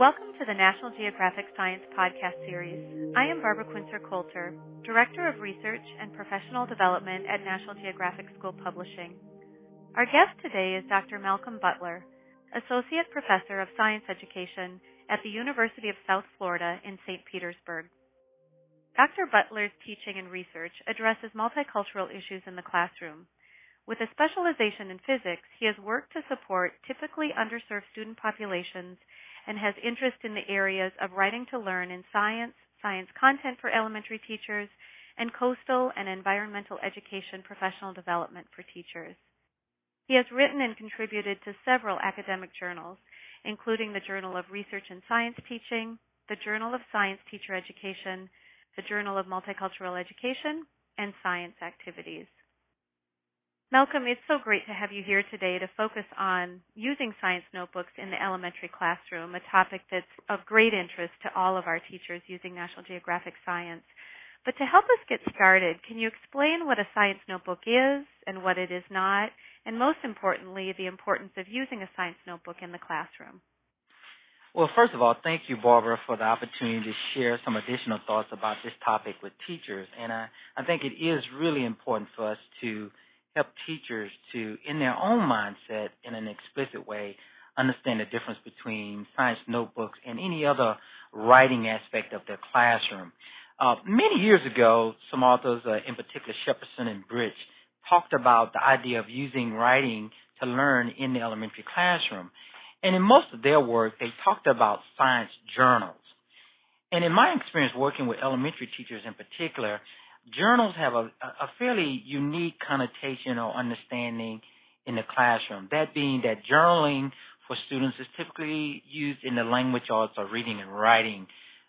Welcome to the National Geographic Science podcast series. I am Barbara Quincer Coulter, Director of Research and Professional Development at National Geographic School Publishing. Our guest today is Dr. Malcolm Butler, Associate Professor of Science Education at the University of South Florida in St. Petersburg. Dr. Butler's teaching and research addresses multicultural issues in the classroom. With a specialization in physics, he has worked to support typically underserved student populations and has interest in the areas of writing to learn in science, science content for elementary teachers, and coastal and environmental education professional development for teachers. He has written and contributed to several academic journals, including the Journal of Research and Science Teaching, the Journal of Science Teacher Education, the Journal of Multicultural Education, and Science Activities. Malcolm, it's so great to have you here today to focus on using science notebooks in the elementary classroom, a topic that's of great interest to all of our teachers using National Geographic Science. But to help us get started, can you explain what a science notebook is and what it is not, and most importantly, the importance of using a science notebook in the classroom? Well, first of all, thank you, Barbara, for the opportunity to share some additional thoughts about this topic with teachers. And I think it is really important for us to help teachers to, in their own mindset, in an explicit way, understand the difference between science notebooks and any other writing aspect of their classroom. Many years ago, some authors, in particular Shepperson and Bridge, talked about the idea of using writing to learn in the elementary classroom. And in most of their work, they talked about science journals. And in my experience working with elementary teachers in particular, journals have a fairly unique connotation or understanding in the classroom, that being that journaling for students is typically used in the language arts or reading and writing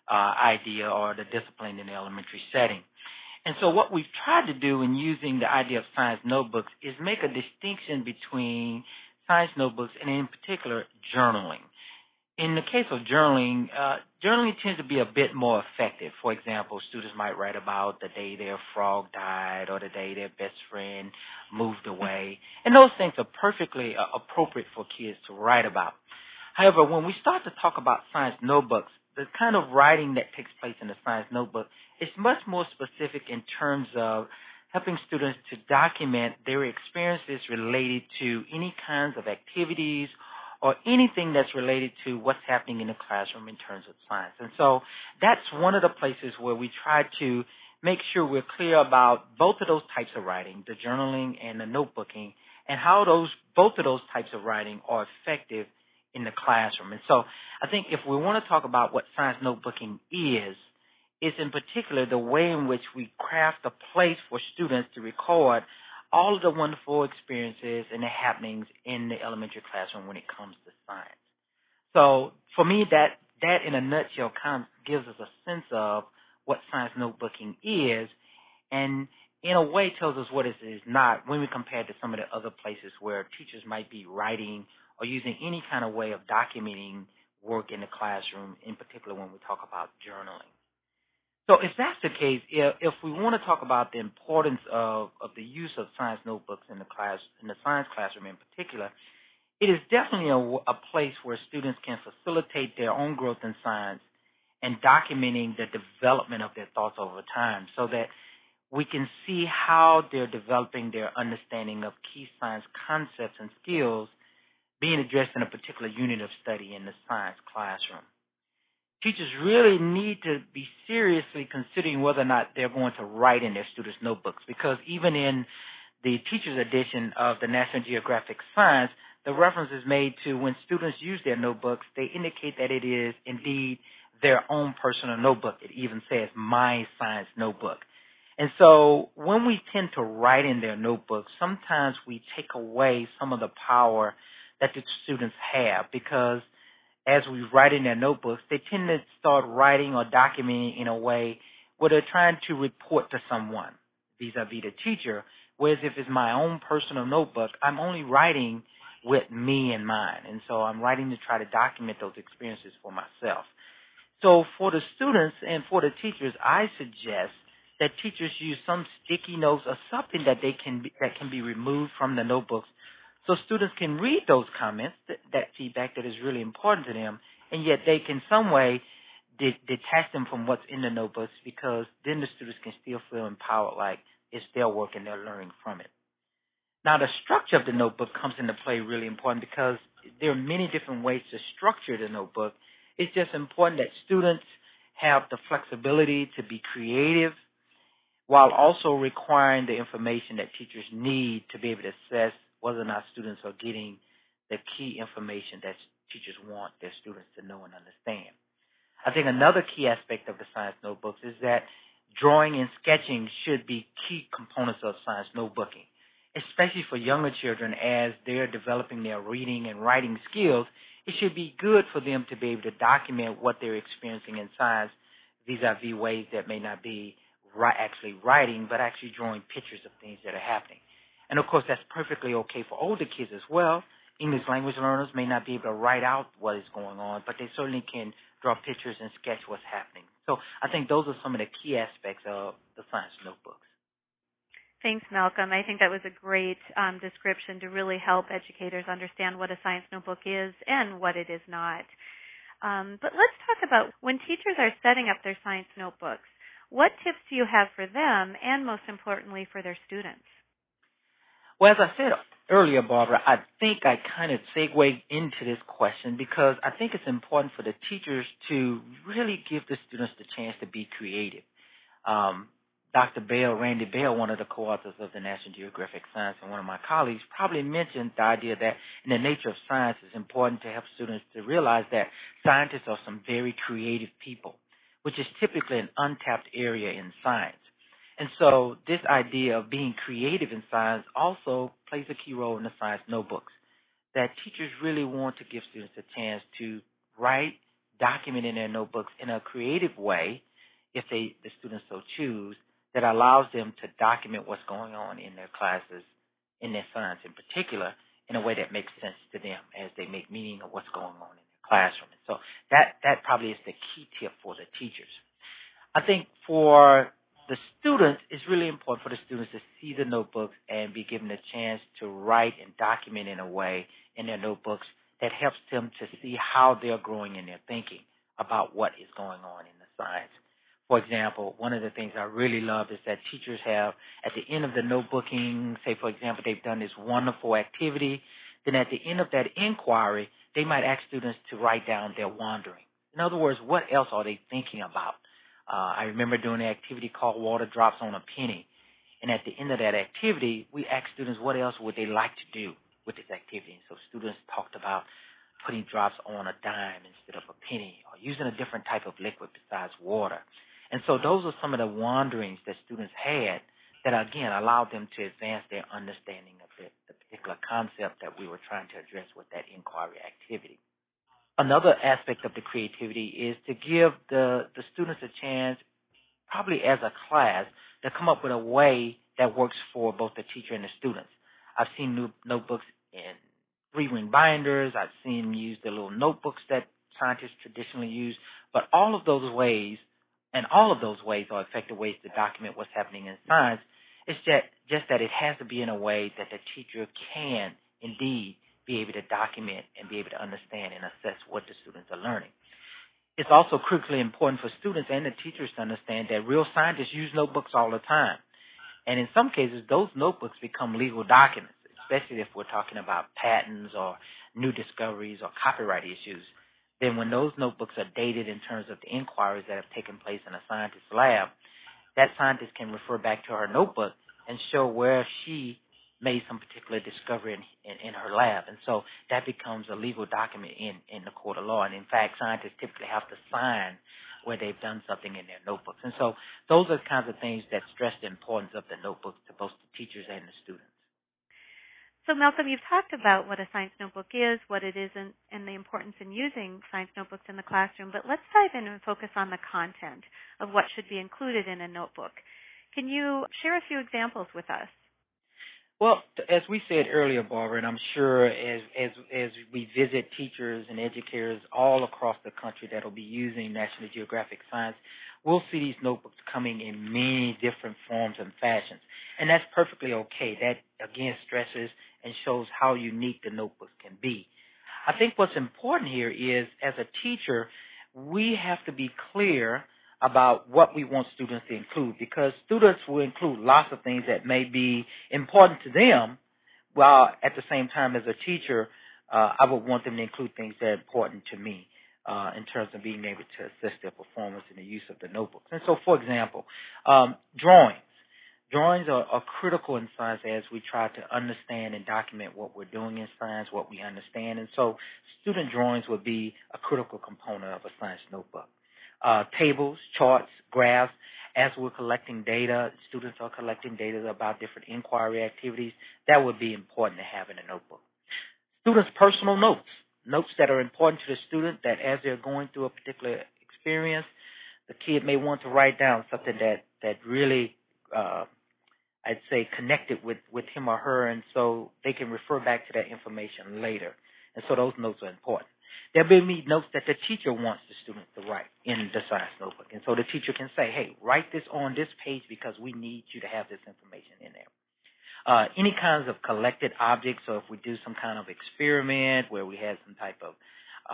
idea or the discipline in the elementary setting. And so what we've tried to do in using the idea of science notebooks is make a distinction between science notebooks and in particular journaling. In the case of journaling, journaling tends to be a bit more effective. For example, students might write about the day their frog died or the day their best friend moved away. And those things are perfectly appropriate for kids to write about. However, when we start to talk about science notebooks, the kind of writing that takes place in the science notebook is much more specific in terms of helping students to document their experiences related to any kinds of activities or anything that's related to what's happening in the classroom in terms of science. And so that's one of the places where we try to make sure we're clear about both of those types of writing, the journaling and the notebooking, and how both of those types of writing are effective in the classroom. And so I think if we want to talk about what science notebooking is in particular the way in which we craft a place for students to record all of the wonderful experiences and the happenings in the elementary classroom when it comes to science. So for me, that in a nutshell kind of gives us a sense of what science notebooking is, and in a way tells us what it is not when we compare it to some of the other places where teachers might be writing or using any kind of way of documenting work in the classroom, in particular when we talk about journaling. So if that's the case, if we want to talk about the importance of the use of science notebooks in the science classroom in particular, it is definitely a place where students can facilitate their own growth in science and documenting the development of their thoughts over time so that we can see how they're developing their understanding of key science concepts and skills being addressed in a particular unit of study in the science classroom. Teachers really need to be seriously considering whether or not they're going to write in their students' notebooks, because even in the teacher's edition of the National Geographic Science, the reference is made to when students use their notebooks, they indicate that it is indeed their own personal notebook. It even says my science notebook. And so when we tend to write in their notebooks, sometimes we take away some of the power that the students have, because as we write in their notebooks, they tend to start writing or documenting in a way where they're trying to report to someone vis-a-vis the teacher, whereas if it's my own personal notebook, I'm only writing with me in mind. And so I'm writing to try to document those experiences for myself. So for the students and for the teachers, I suggest that teachers use some sticky notes or something that can be removed from the notebooks so students can read those comments, that feedback that is really important to them, and yet they can some way detach them from what's in the notebooks, because then the students can still feel empowered, like it's their work and they're learning from it. Now, the structure of the notebook comes into play really important, because there are many different ways to structure the notebook. It's just important that students have the flexibility to be creative while also requiring the information that teachers need to be able to assess whether or not students are getting the key information that teachers want their students to know and understand. I think another key aspect of the science notebooks is that drawing and sketching should be key components of science notebooking, especially for younger children as they're developing their reading and writing skills. It should be good for them to be able to document what they're experiencing in science vis-a-vis ways that may not be actually writing, but actually drawing pictures of things that are happening. And, of course, that's perfectly okay for older kids as well. English language learners may not be able to write out what is going on, but they certainly can draw pictures and sketch what's happening. So I think those are some of the key aspects of the science notebooks. Thanks, Malcolm. I think that was a great description to really help educators understand what a science notebook is and what it is not. But let's talk about when teachers are setting up their science notebooks. What tips do you have for them and, most importantly, for their students? Well, as I said earlier, Barbara, I think I kind of segued into this question because I think it's important for the teachers to really give the students the chance to be creative. Dr. Bell, Randy Bell, one of the co-authors of the National Geographic Science, and one of my colleagues, probably mentioned the idea that in the nature of science, it's important to help students to realize that scientists are some very creative people, which is typically an untapped area in science. And so this idea of being creative in science also plays a key role in the science notebooks, that teachers really want to give students a chance to write, document in their notebooks in a creative way, if the students so choose, that allows them to document what's going on in their classes, in their science in particular, in a way that makes sense to them as they make meaning of what's going on in their classroom. And so that probably is the key tip for the teachers. I think for the students, it's really important for the students to see the notebooks and be given a chance to write and document in a way in their notebooks that helps them to see how they're growing in their thinking about what is going on in the science. For example, one of the things I really love is that teachers have, at the end of the notebooking, say, for example, they've done this wonderful activity, then at the end of that inquiry, they might ask students to write down their wandering. In other words, what else are they thinking about? I remember doing an activity called Water Drops on a Penny, and at the end of that activity, we asked students what else would they like to do with this activity. And so students talked about putting drops on a dime instead of a penny, or using a different type of liquid besides water. And so those are some of the wanderings that students had that, again, allowed them to advance their understanding of the particular concept that we were trying to address with that inquiry activity. Another aspect of the creativity is to give the students a chance, probably as a class, to come up with a way that works for both the teacher and the students. I've seen new notebooks in 3-ring binders. I've seen them use the little notebooks that scientists traditionally use. But all of those ways are effective ways to document what's happening in science. It's just that it has to be in a way that the teacher can indeed be able to document and be able to understand and assess what the students are learning. It's also critically important for students and the teachers to understand that real scientists use notebooks all the time. And in some cases, those notebooks become legal documents, especially if we're talking about patents or new discoveries or copyright issues. Then when those notebooks are dated in terms of the inquiries that have taken place in a scientist's lab, that scientist can refer back to her notebook and show where she made some particular discovery in her lab. And so that becomes a legal document in the court of law. And in fact, scientists typically have to sign where they've done something in their notebooks. And so those are the kinds of things that stress the importance of the notebooks to both the teachers and the students. So, Malcolm, you've talked about what a science notebook is, what it isn't, and the importance in using science notebooks in the classroom. But let's dive in and focus on the content of what should be included in a notebook. Can you share a few examples with us? Well, as we said earlier, Barbara, and I'm sure as we visit teachers and educators all across the country that will be using National Geographic Science, we'll see these notebooks coming in many different forms and fashions. And that's perfectly okay. That, again, stresses and shows how unique the notebooks can be. I think what's important here is, as a teacher, we have to be clear about what we want students to include, because students will include lots of things that may be important to them, while at the same time, as a teacher, I would want them to include things that are important to me in terms of being able to assist their performance in the use of the notebooks. And so, for example, drawings. Drawings are critical in science as we try to understand and document what we're doing in science, what we understand. And so student drawings would be a critical component of a science notebook. Tables, charts, graphs. As we're collecting data, students are collecting data about different inquiry activities, that would be important to have in a notebook. Students' personal notes, notes that are important to the student, that as they're going through a particular experience, the kid may want to write down something that really I'd say connected with him or her, and so they can refer back to that information later. And so those notes are important. There'll be notes that the teacher wants the student to write in the science notebook. And so the teacher can say, hey, write this on this page because we need you to have this information in there. Any kinds of collected objects, so if we do some kind of experiment where we had some type of,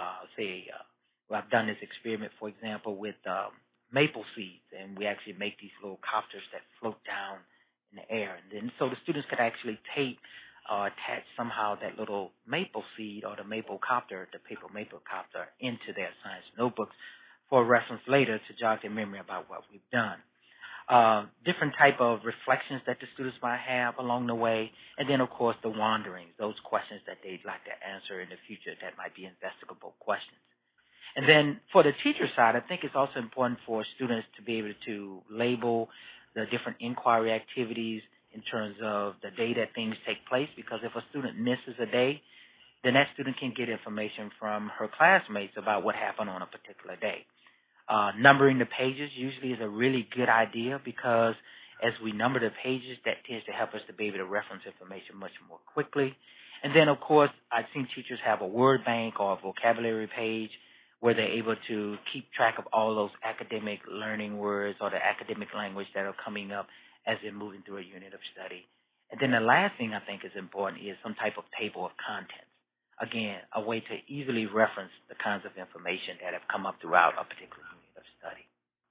I've done this experiment, for example, with maple seeds, and we actually make these little copters that float down in the air. And then so the students could actually tape or attach somehow that little maple seed or the maple copter, the paper maple copter, into their science notebooks for reference later to jog their memory about what we've done. Different type of reflections that the students might have along the way, and then, of course, the wanderings, those questions that they'd like to answer in the future that might be investigable questions. And then for the teacher side, I think it's also important for students to be able to label the different inquiry activities in terms of the day that things take place, because if a student misses a day, then that student can get information from her classmates about what happened on a particular day. Numbering the pages usually is a really good idea, because as we number the pages, that tends to help us to be able to reference information much more quickly. And then, of course, I've seen teachers have a word bank or a vocabulary page where they're able to keep track of all those academic learning words or the academic language that are coming up as they're moving through a unit of study. And then the last thing I think is important is some type of table of contents. Again, a way to easily reference the kinds of information that have come up throughout a particular unit of study.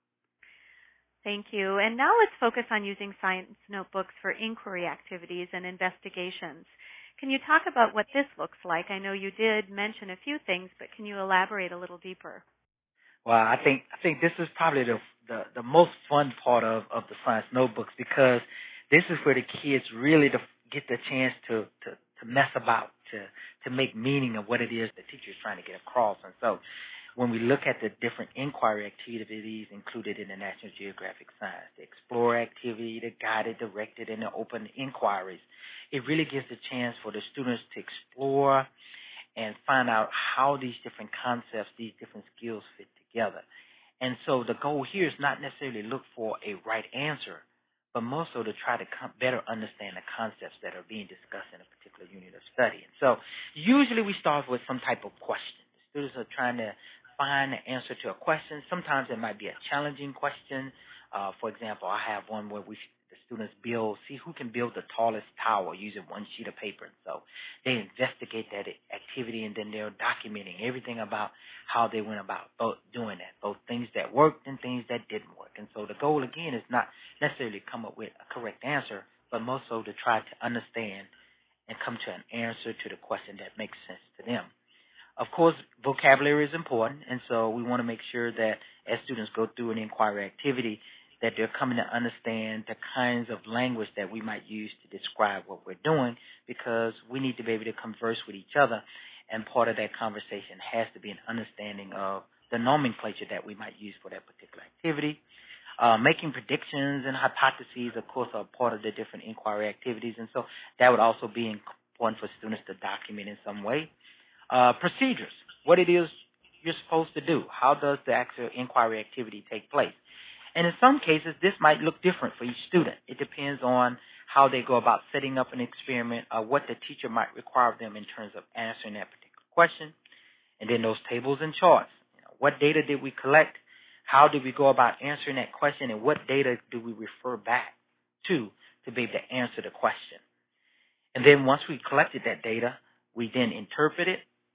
Thank you. And now let's focus on using science notebooks for inquiry activities and investigations. Can you talk about what this looks like? I know you did mention a few things, but can you elaborate a little deeper? Well, I think this is probably the most fun part of the science notebooks, because this is where the kids really get the chance to mess about, to make meaning of what it is the teacher is trying to get across. And so when we look at the different inquiry activities included in the National Geographic Science, the Explorer activity, the guided, directed, and the open inquiries, it really gives a chance for the students to explore and find out how these different concepts, these different skills fit together. And so the goal here is not necessarily look for a right answer, but more so to try to better understand the concepts that are being discussed in a particular unit of study. And so usually we start with some type of question. The students are trying to find the answer to a question. Sometimes it might be a challenging question. For example, I have one where the students see who can build the tallest tower using one sheet of paper. And so they investigate that activity, and then they're documenting everything about how they went about doing that, both things that worked and things that didn't work. And so the goal, again, is not necessarily to come up with a correct answer, but more so to try to understand and come to an answer to the question that makes sense to them. Of course, vocabulary is important, and so we want to make sure that as students go through an inquiry activity, that they're coming to understand the kinds of language that we might use to describe what we're doing, because we need to be able to converse with each other, and part of that conversation has to be an understanding of the nomenclature that we might use for that particular activity. Making predictions and hypotheses, of course, are part of the different inquiry activities, and so that would also be important for students to document in some way. Procedures, what it is you're supposed to do. How does the actual inquiry activity take place? And in some cases, this might look different for each student. It depends on how they go about setting up an experiment, or what the teacher might require of them in terms of answering that particular question. And then those tables and charts. What data did we collect? How did we go about answering that question? And what data do we refer back to be able to answer the question? And then once we collected that data, we then interpret it,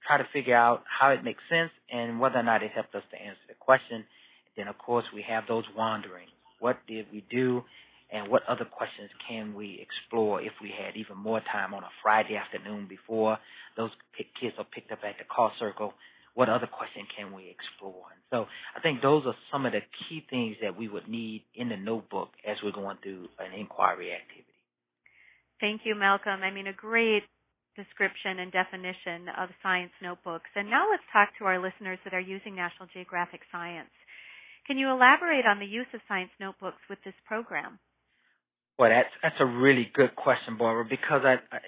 try to figure out how it makes sense and whether or not it helped us to answer the question. Then, of course, we have those wanderings. What did we do, and what other questions can we explore if we had even more time on a Friday afternoon before those kids are picked up at the call circle? What other question can we explore? And so I think those are some of the key things that we would need in the notebook as we're going through an inquiry activity. Thank you, Malcolm. I mean, a great description and definition of science notebooks. And now let's talk to our listeners that are using National Geographic Science. Can you elaborate on the use of science notebooks with this program? Well, that's a really good question, Barbara, because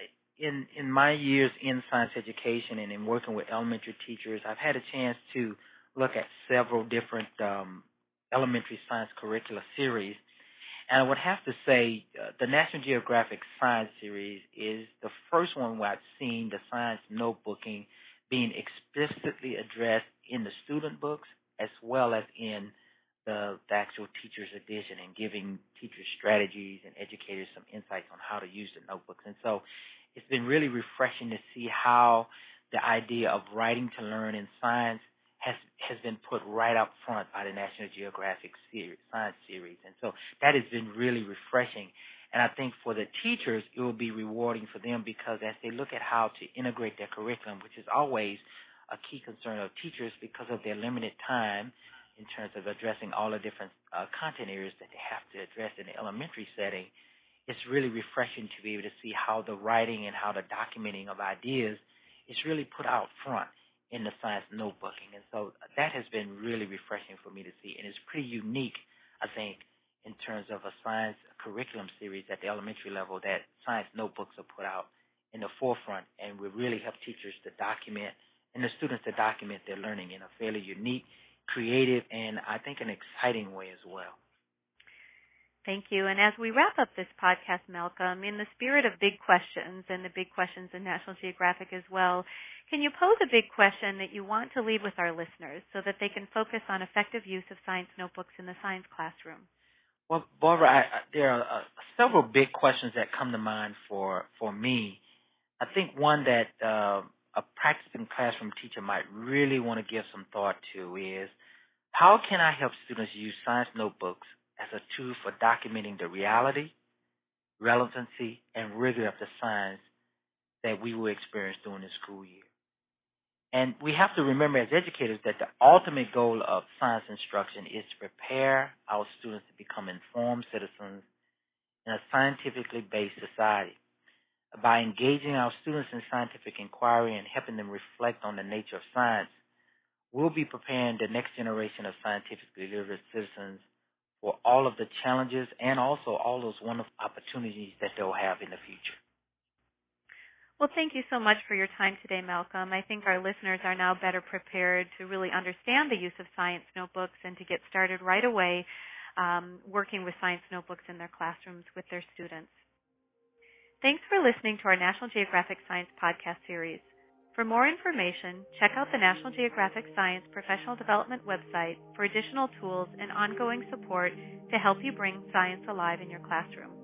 in my years in science education and in working with elementary teachers, I've had a chance to look at several different elementary science curricula series. And I would have to say the National Geographic Science Series is the first one where I've seen the science notebooking being explicitly addressed in the student books as well as in the actual teacher's edition, and giving teachers strategies and educators some insights on how to use the notebooks. And so it's been really refreshing to see how the idea of writing to learn in science has been put right up front by the National Geographic Science Series. And so that has been really refreshing. And I think for the teachers, it will be rewarding for them, because as they look at how to integrate their curriculum, which is always a key concern of teachers because of their limited time in terms of addressing all the different content areas that they have to address in the elementary setting, it's really refreshing to be able to see how the writing and how the documenting of ideas is really put out front in the science notebooking. And so that has been really refreshing for me to see. And it's pretty unique, I think, in terms of a science curriculum series at the elementary level, that science notebooks are put out in the forefront and will really help teachers to document and the students to document their learning in a fairly unique, creative, and I think an exciting way as well. Thank you. And as we wrap up this podcast, Malcolm, in the spirit of big questions and the big questions in National Geographic as well, can you pose a big question that you want to leave with our listeners so that they can focus on effective use of science notebooks in the science classroom? Well, Barbara, there are several big questions that come to mind for me. I think one that a practicing classroom teacher might really want to give some thought to is, how can I help students use science notebooks as a tool for documenting the reality, relevancy, and rigor of the science that we will experience during the school year? And we have to remember as educators that the ultimate goal of science instruction is to prepare our students to become informed citizens in a scientifically based society. By engaging our students in scientific inquiry and helping them reflect on the nature of science, we'll be preparing the next generation of scientifically literate citizens for all of the challenges and also all those wonderful opportunities that they'll have in the future. Well, thank you so much for your time today, Malcolm. I think our listeners are now better prepared to really understand the use of science notebooks and to get started right away working with science notebooks in their classrooms with their students. Thanks for listening to our National Geographic Science podcast series. For more information, check out the National Geographic Science Professional Development website for additional tools and ongoing support to help you bring science alive in your classroom.